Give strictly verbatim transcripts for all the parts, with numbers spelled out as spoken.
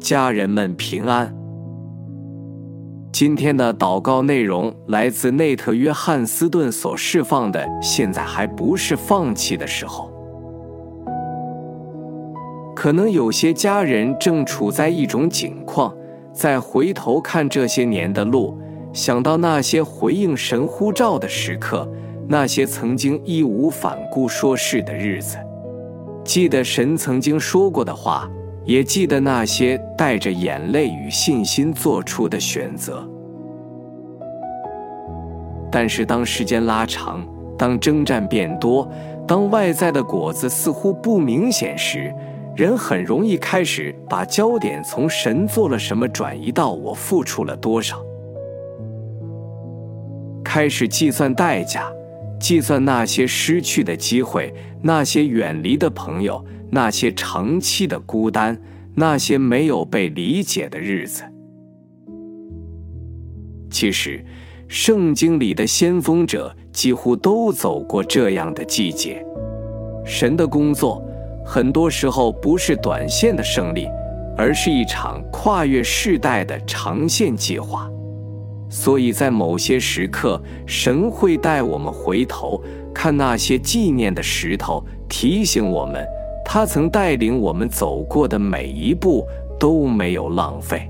家人们平安。今天的祷告内容来自内特·约翰斯顿所释放的现在还不是放弃的时候。可能有些家人正处在一种境况，再回头看这些年的路，想到那些回应神呼召的时刻，那些曾经义无反顾说是的日子，记得神曾经说过的话，也记得那些带着眼泪与信心做出的选择。但是当时间拉长，当征战变多，当外在的果子似乎不明显时，人很容易开始把焦点从神做了什么转移到我付出了多少，开始计算代价，计算那些失去的机会，那些远离的朋友，那些长期的孤单，那些没有被理解的日子。其实圣经里的先锋者几乎都走过这样的季节。神的工作很多时候不是短线的胜利，而是一场跨越世代的长线计划。所以在某些时刻，神会带我们回头看那些纪念的石头，提醒我们他曾带领我们走过的每一步都没有浪费。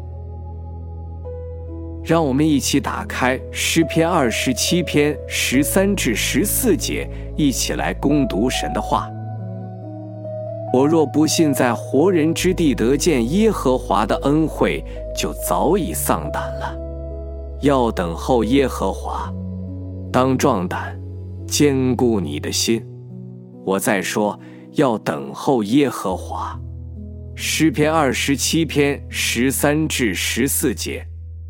让我们一起打开诗篇二十七篇十三至十四节，一起来攻读神的话。我若不信在活人之地得见耶和华的恩惠，就早已丧胆了。要等候耶和华，当壮胆，坚固你的心。我再说，要等候耶和华。诗篇二十七篇十三至十四节。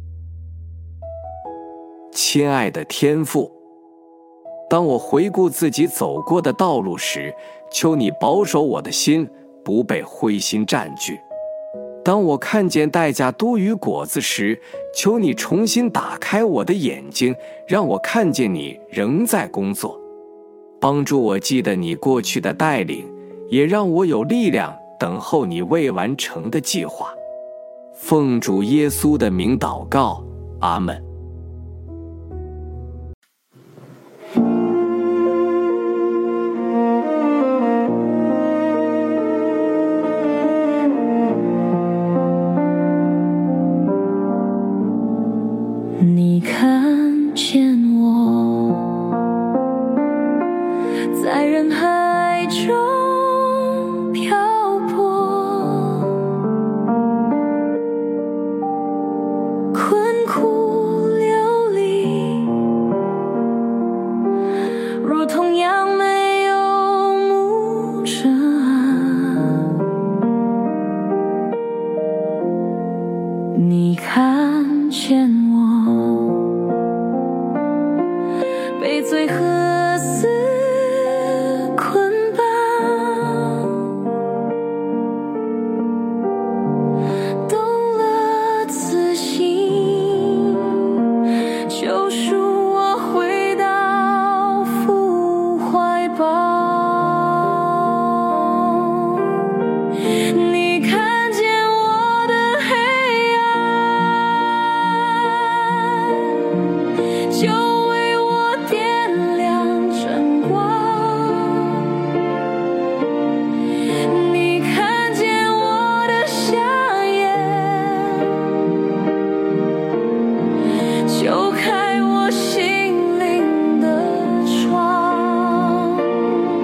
亲爱的天父，当我回顾自己走过的道路时，求你保守我的心，不被灰心占据。当我看见代价多于果子时，求你重新打开我的眼睛，让我看见你仍在工作，帮助我记得你过去的带领，也让我有力量等候你未完成的计划。奉主耶稣的名祷告，阿们。 你看见我在人海中漂泊，困苦流离，如同羊没有牧者啊。你看见我被罪和死捆绑，动了慈心，救赎我回到父怀抱。你看见我的黑暗，就就开我心灵的窗。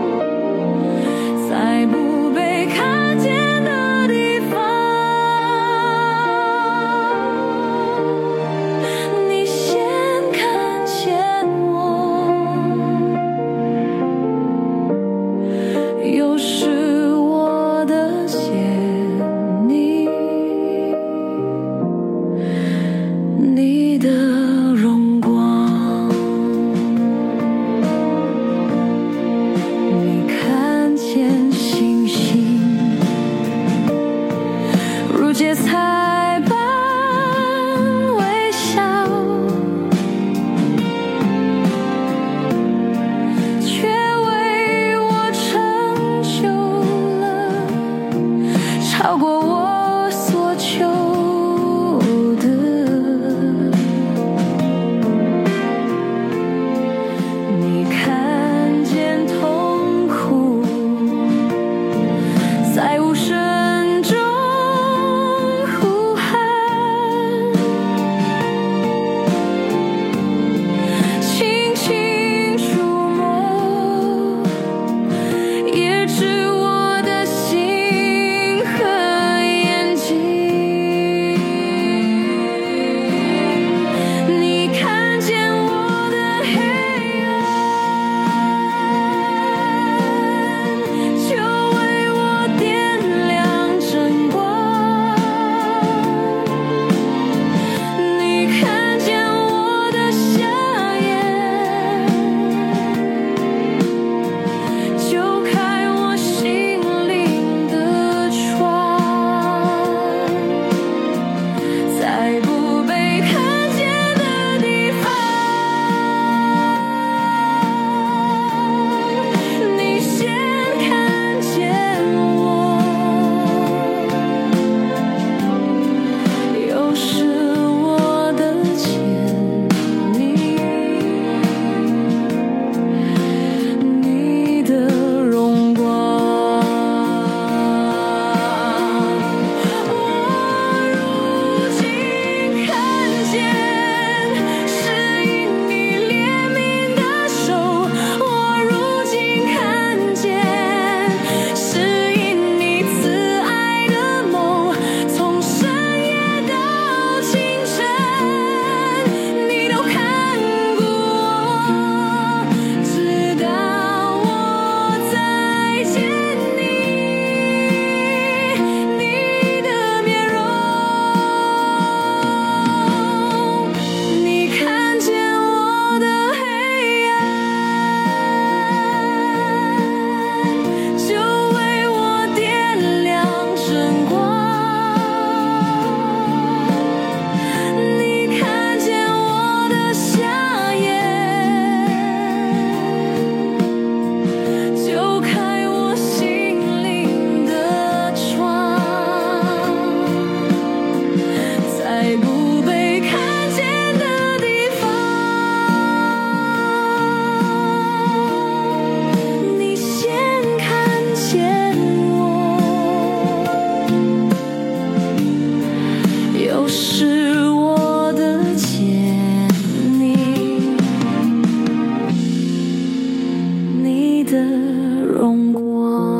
荣光。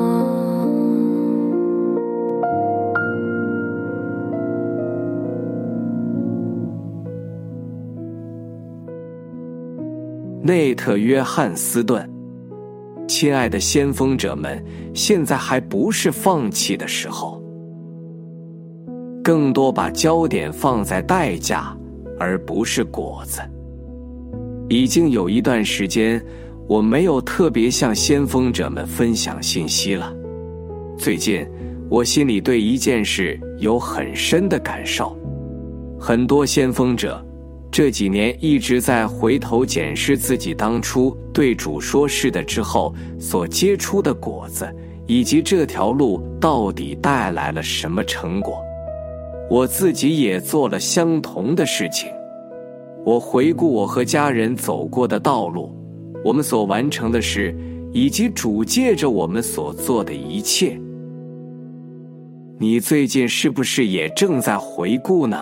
内特·约翰斯顿，亲爱的先锋者们，现在还不是放弃的时候，更多把焦点放在代价，而不是果子。已经有一段时间，我没有特别向先锋者们分享信息了。最近，我心里对一件事有很深的感受。很多先锋者这几年一直在回头检视自己当初对主说是的之后所结出的果子，以及这条路到底带来了什么成果。我自己也做了相同的事情。我回顾我和家人走过的道路，我们所完成的事，以及主借着我们所做的一切。你最近是不是也正在回顾呢？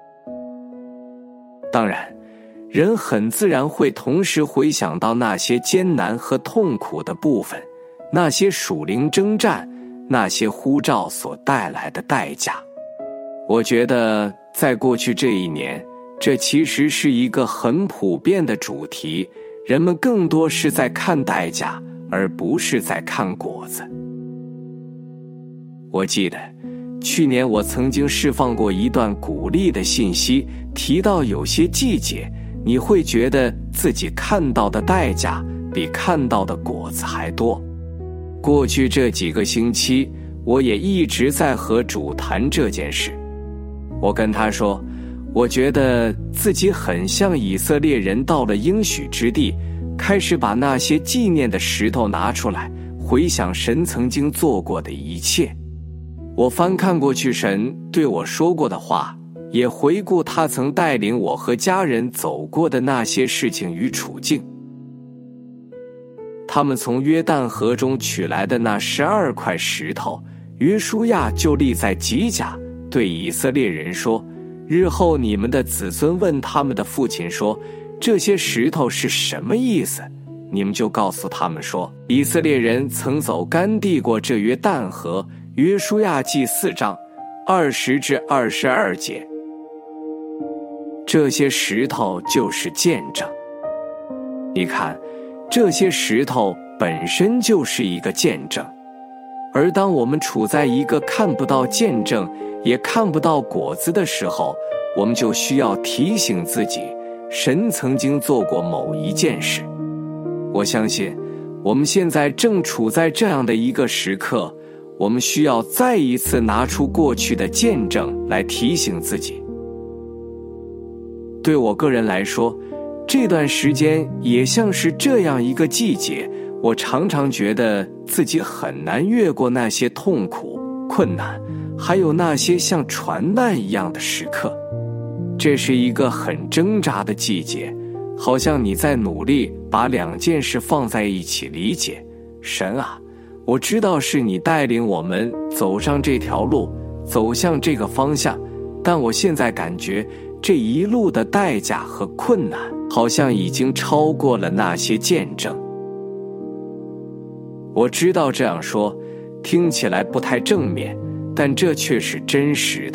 当然，人很自然会同时回想到那些艰难和痛苦的部分，那些属灵征战，那些呼召所带来的代价。我觉得在过去这一年，这其实是一个很普遍的主题，人们更多是在看代价，而不是在看果子。我记得去年我曾经释放过一段鼓励的信息，提到有些季节你会觉得自己看到的代价比看到的果子还多。过去这几个星期，我也一直在和主谈这件事。我跟他说，我觉得自己很像以色列人到了应许之地，开始把那些纪念的石头拿出来，回想神曾经做过的一切。我翻看过去神对我说过的话，也回顾他曾带领我和家人走过的那些事情与处境。他们从约旦河中取来的那十二块石头，约书亚就立在吉甲，对以色列人说，日后你们的子孙问他们的父亲说，这些石头是什么意思？你们就告诉他们说，以色列人曾走干地过这约旦河。约书亚记四章二十至二十二节。这些石头就是见证。你看，这些石头本身就是一个见证。而当我们处在一个看不到见证，也看不到果子的时候，我们就需要提醒自己，神曾经做过某一件事。我相信，我们现在正处在这样的一个时刻，我们需要再一次拿出过去的见证来提醒自己。对我个人来说，这段时间也像是这样一个季节，我常常觉得自己很难越过那些痛苦、困难，还有那些像船难一样的时刻。这是一个很挣扎的季节，好像你在努力把两件事放在一起理解。神啊，我知道是你带领我们走上这条路，走向这个方向，但我现在感觉这一路的代价和困难好像已经超过了那些见证。我知道这样说听起来不太正面，但这却是真实的。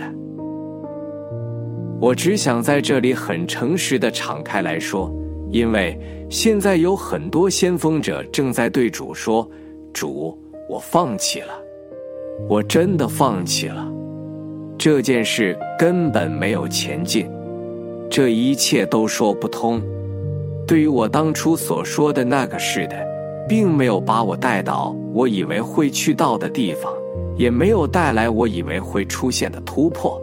我只想在这里很诚实地敞开来说，因为现在有很多先锋者正在对主说，主，我放弃了，我真的放弃了，这件事根本没有前进，这一切都说不通。对于我当初所说的那个是的，并没有把我带到我以为会去到的地方，也没有带来我以为会出现的突破。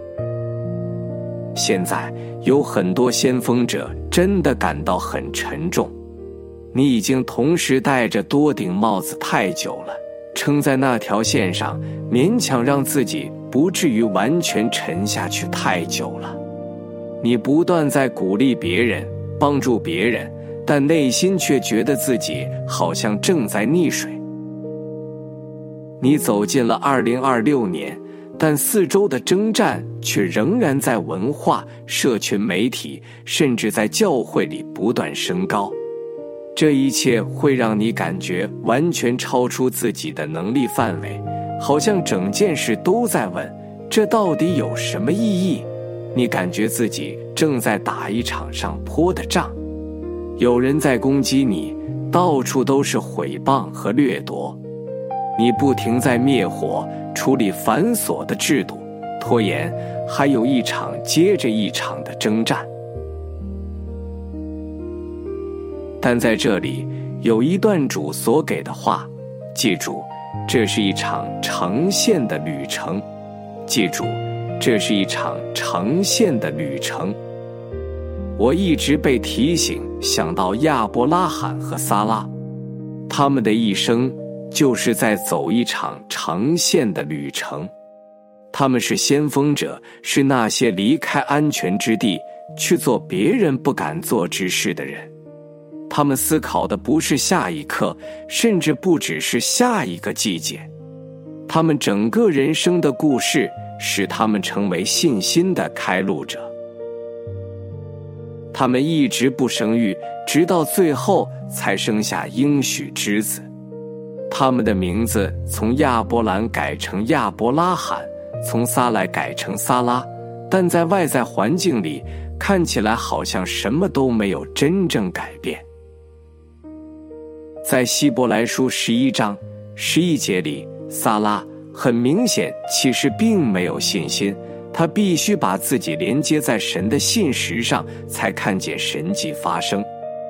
现在有很多先锋者真的感到很沉重，你已经同时戴着多顶帽子太久了，撑在那条线上，勉强让自己不至于完全沉下去太久了。你不断在鼓励别人，帮助别人，但内心却觉得自己好像正在溺水。你走进了二零二六年，但四周的征战却仍然在文化、社群媒体，甚至在教会里不断升高。 这一切会让你感觉完全超出自己的能力范围，好像整件事都在问，这到底有什么意义？你感觉自己正在打一场上坡的仗，有人在攻击你，到处都是毁谤和掠夺，你不停在灭火，处理繁琐的制度，拖延，还有一场接着一场的征战。但在这里有一段主所给的话，记住，这是一场长线的旅程。记住，这是一场长线的旅程。我一直被提醒想到亚伯拉罕和撒拉，他们的一生就是在走一场长线的旅程。他们是先锋者，是那些离开安全之地去做别人不敢做之事的人。他们思考的不是下一刻，甚至不只是下一个季节，他们整个人生的故事使他们成为信心的开路者。他们一直不生育，直到最后才生下应许之子。他们的名字从亚伯兰改成亚伯拉罕，从撒来改成撒拉，但在外在环境里看起来好像什么都没有真正改变。在希伯来书十一章十一节里，撒拉很明显其实并没有信心，他必须把自己连接在神的信实上，才看见神迹发生。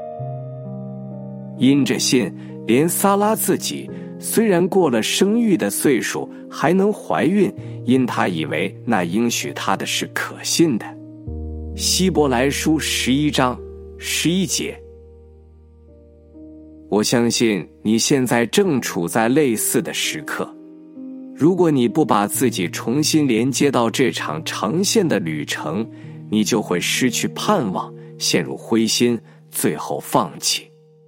因着信，连撒拉自己虽然过了生育的岁数还能怀孕，因他以为那应许他的是可信的。希伯来书十一章十一节。我相信你现在正处在类似的时刻，如果你不把自己重新连接到这场长线的旅程，你就会失去盼望，陷入灰心，最后放弃。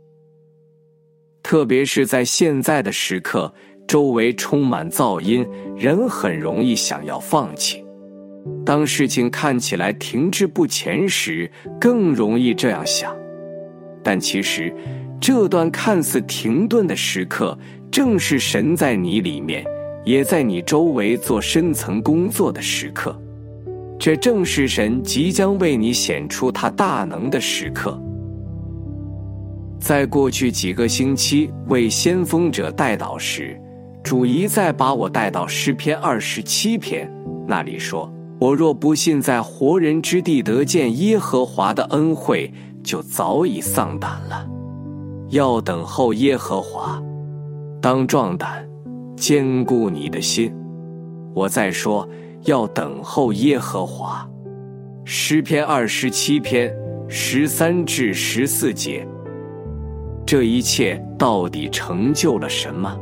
特别是在现在的时刻，周围充满噪音，人很容易想要放弃。当事情看起来停滞不前时，更容易这样想。但其实这段看似停顿的时刻，正是神在你里面，也在你周围做深层工作的时刻。这正是神即将为你显出他大能的时刻。在过去几个星期为先锋者代祷时，主一再把我带到诗篇二十七篇，那里说，我若不信在活人之地得见耶和华的恩惠，就早已丧胆了。要等候耶和华，当壮胆，坚固你的心。我再说，要等候耶和华。诗篇二十七篇十三至十四节。这一切到底成就了什么？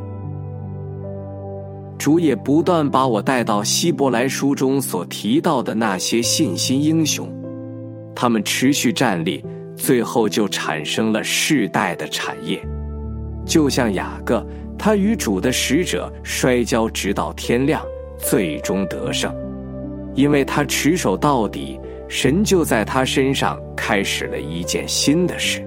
主也不断把我带到希伯来书中所提到的那些信心英雄，他们持续站立，最后就产生了世代的产业。就像雅各，他与主的使者摔跤直到天亮，最终得胜。因为他持守到底，神就在他身上开始了一件新的事。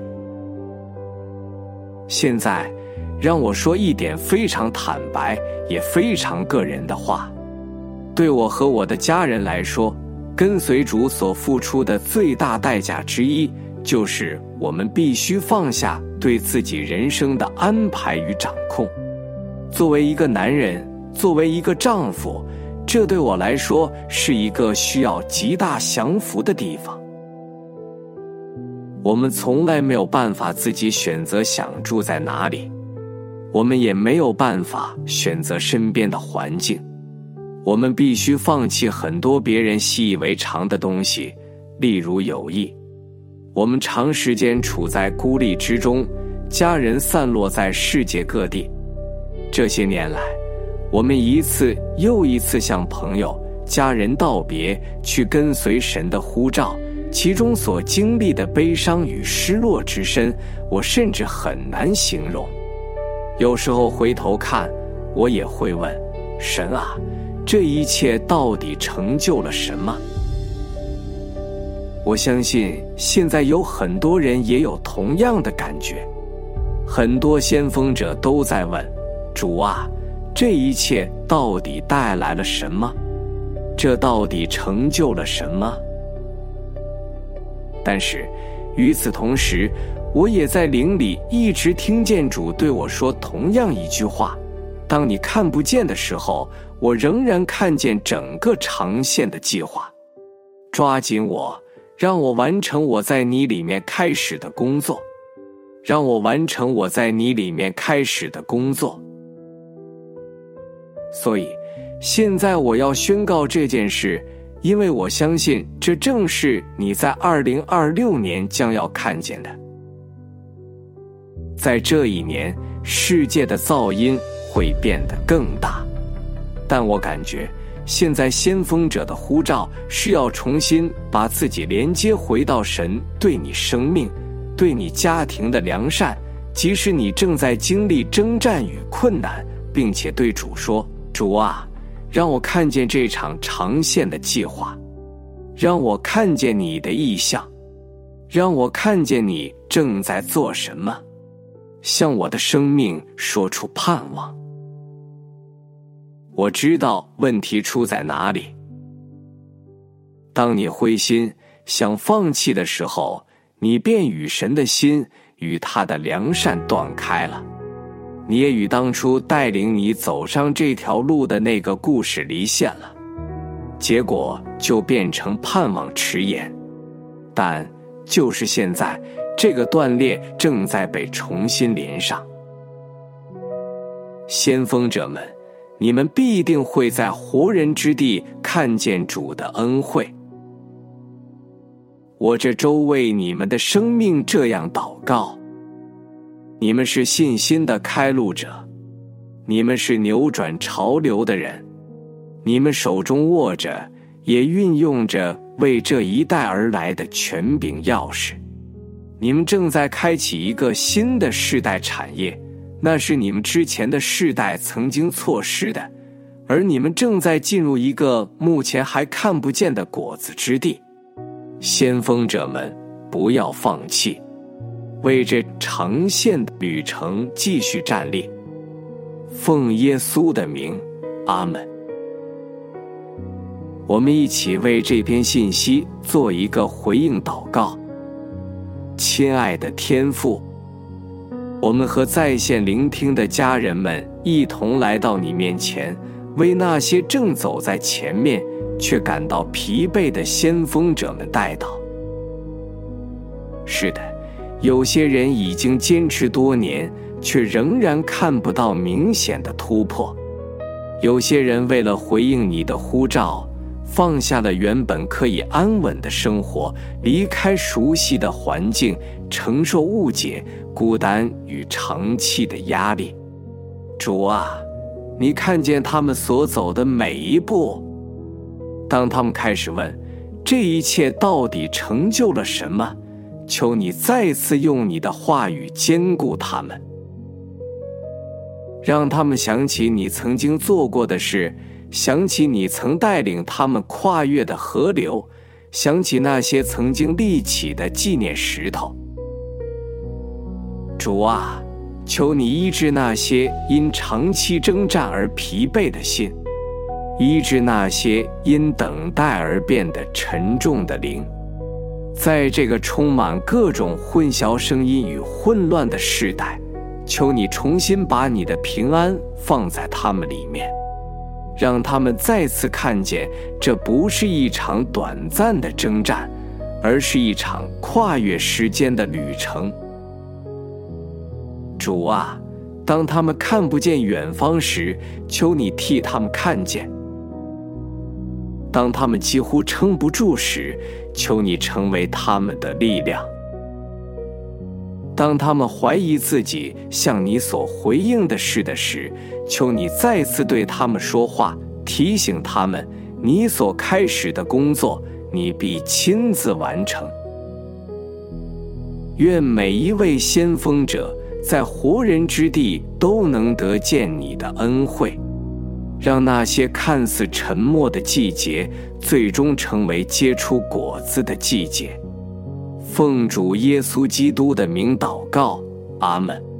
现在让我说一点非常坦白也非常个人的话，对我和我的家人来说，跟随主所付出的最大代价之一，就是我们必须放下对自己人生的安排与掌控。作为一个男人，作为一个丈夫，这对我来说是一个需要极大降服的地方。我们从来没有办法自己选择想住在哪里，我们也没有办法选择身边的环境，我们必须放弃很多别人习以为常的东西，例如友谊。我们长时间处在孤立之中，家人散落在世界各地。这些年来，我们一次又一次向朋友、家人道别，去跟随神的呼召，其中所经历的悲伤与失落之深，我甚至很难形容。有时候回头看，我也会问，神啊，这一切到底成就了什么？我相信现在有很多人也有同样的感觉。 很多先锋者都在问，主啊，这一切到底带来了什么？这到底成就了什么？但是与此同时，我也在灵里一直听见主对我说同样一句话，当你看不见的时候，我仍然看见整个长线的计划。抓紧我，让我完成我在你里面开始的工作，让我完成我在你里面开始的工作。所以现在我要宣告这件事，因为我相信这正是你在二零二六年将要看见的。在这一年，世界的噪音会变得更大，但我感觉现在先锋者的呼召是要重新把自己连接回到神对你生命、对你家庭的良善，即使你正在经历征战与困难，并且对主说，主啊，让我看见这场长线的计划，让我看见你的意象，让我看见你正在做什么，向我的生命说出盼望。我知道问题出在哪里。当你灰心想放弃的时候，你便与神的心与他的良善断开了，你也与当初带领你走上这条路的那个故事离线了，结果就变成盼望迟延。但就是现在，这个断裂正在被重新连上。先锋者们，你们必定会在活人之地看见主的恩惠。我这周为你们的生命这样祷告，你们是信心的开路者，你们是扭转潮流的人，你们手中握着也运用着为这一代而来的权柄钥匙，你们正在开启一个新的世代产业，那是你们之前的世代曾经错失的，而你们正在进入一个目前还看不见的果子之地。先锋者们，不要放弃，为这长线的旅程继续站立。奉耶稣的名，阿们。我们一起为这篇信息做一个回应祷告。亲爱的天父，我们和在线聆听的家人们一同来到你面前，为那些正走在前面却感到疲惫的先锋者们代祷。是的，有些人已经坚持多年，却仍然看不到明显的突破。有些人为了回应你的呼召，放下了原本可以安稳的生活，离开熟悉的环境，承受误解、孤单与长期的压力。主啊，你看见他们所走的每一步。当他们开始问，这一切到底成就了什么？求你再次用你的话语坚固他们，让他们想起你曾经做过的事，想起你曾带领他们跨越的河流，想起那些曾经立起的纪念石头。主啊，求你医治那些因长期征战而疲惫的心，医治那些因等待而变得沉重的灵。在这个充满各种混淆声音与混乱的时代，求你重新把你的平安放在他们里面，让他们再次看见这不是一场短暂的征战，而是一场跨越时间的旅程。主啊，当他们看不见远方时，求你替他们看见；当他们几乎撑不住时，求你成为他们的力量；当他们怀疑自己向你所回应的事的时，求你再次对他们说话，提醒他们，你所开始的工作，你必亲自完成。愿每一位先锋者在活人之地都能得见你的恩惠，让那些看似沉默的季节最终成为结出果子的季节。奉主耶稣基督的名祷告，阿们。